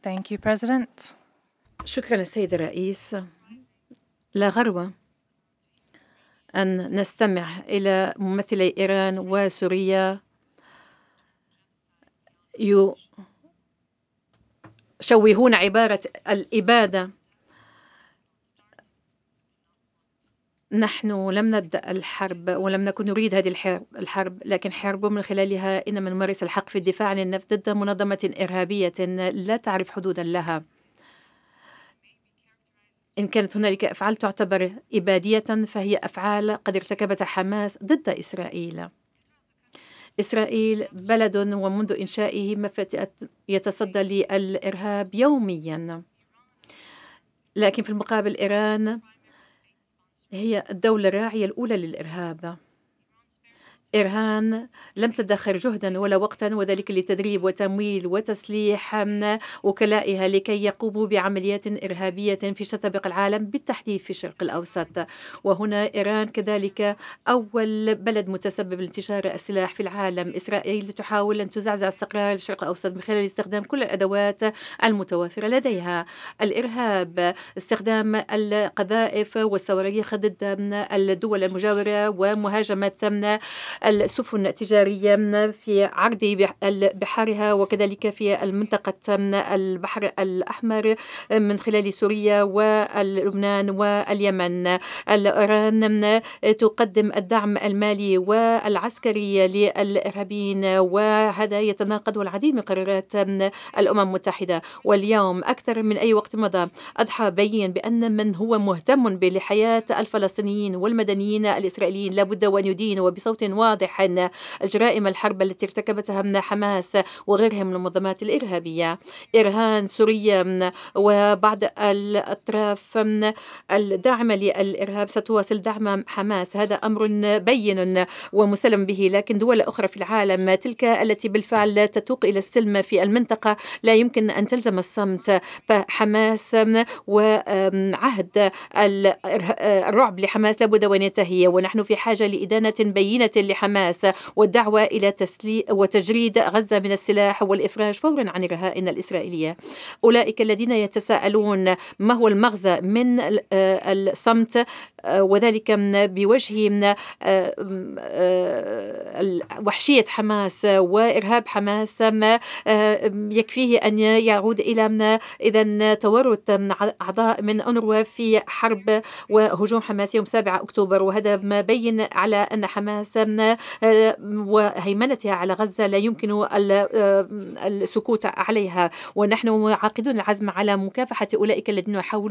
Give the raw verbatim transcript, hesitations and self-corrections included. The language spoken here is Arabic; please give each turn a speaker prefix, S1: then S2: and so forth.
S1: Thank you, President.
S2: شكرا السيد الرئيس. لا غرو أن نستمع إلى ممثلي إيران وسوريا يشوهون عبارة الإبادة. نحن لم نبدأ الحرب ولم نكن نريد هذه الحرب, الحرب لكن حرب من خلالها إنما نمارس الحق في الدفاع عن النفس ضد منظمة إرهابية لا تعرف حدودا لها. إن كانت هنالك أفعال تعتبر إبادية فهي أفعال قد ارتكبتها حماس ضد إسرائيل. إسرائيل بلد ومنذ إنشائه يتصدى للإرهاب يوميا، لكن في المقابل إيران هي الدولة الراعية الأولى للإرهاب. إيران لم تدخر جهدا ولا وقتا وذلك لتدريب وتمويل وتسليح وكلائها لكي يقوموا بعمليات إرهابية في شتى بقاع العالم بالتحديد في الشرق الأوسط. وهنا إيران كذلك أول بلد متسبب لانتشار السلاح في العالم. إسرائيل تحاول أن تزعزع استقرار الشرق الأوسط من خلال استخدام كل الأدوات المتوافرة لديها: الإرهاب، استخدام القذائف والصواريخ ضد الدول المجاورة، ومهاجمة السفن التجارية في عرض بحارها وكذلك في المنطقة البحر الأحمر من خلال سوريا ولبنان واليمن. إيران تقدم الدعم المالي والعسكري للإرهابيين، وهذا يتناقض العديد من قرارات الأمم المتحدة. واليوم أكثر من أي وقت مضى أضحى بين بأن من هو مهتم بحياة الفلسطينيين والمدنيين الإسرائيليين لابد وأن يدين وبصوت واضح الجرائم الحرب التي ارتكبتها حماس وغيرها من المنظمات الإرهابية. إيران، سوريا وبعض الأطراف الداعمة للإرهاب ستواصل دعم حماس، هذا أمر بين ومسلم به. لكن دول أخرى في العالم، تلك التي بالفعل تتوق إلى السلم في المنطقة، لا يمكن أن تلزم الصمت. فحماس وعهد الرعب لحماس لابد وأن ينتهي، ونحن في حاجة لإدانة بينة لحماس والدعوة إلى تسليم وتجريد غزة من السلاح والإفراج فورا عن الرهائن الإسرائيلية. أولئك الذين يتساءلون ما هو المغزى من الصمت وذلك بوجه وحشية حماس وإرهاب حماس، يكفيه أن يعود إلى إذا تورط أعضاء من أونروا في حرب وهجوم حماس يوم سابع أكتوبر، وهذا ما بين على أن حماس وهيمنتها على غزة لا يمكن السكوت عليها. ونحن عاقدون العزم على مكافحة أولئك الذين يحاولون